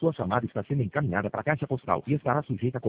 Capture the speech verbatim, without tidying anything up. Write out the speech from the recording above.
Sua chamada está sendo encaminhada para a caixa postal e estará sujeita a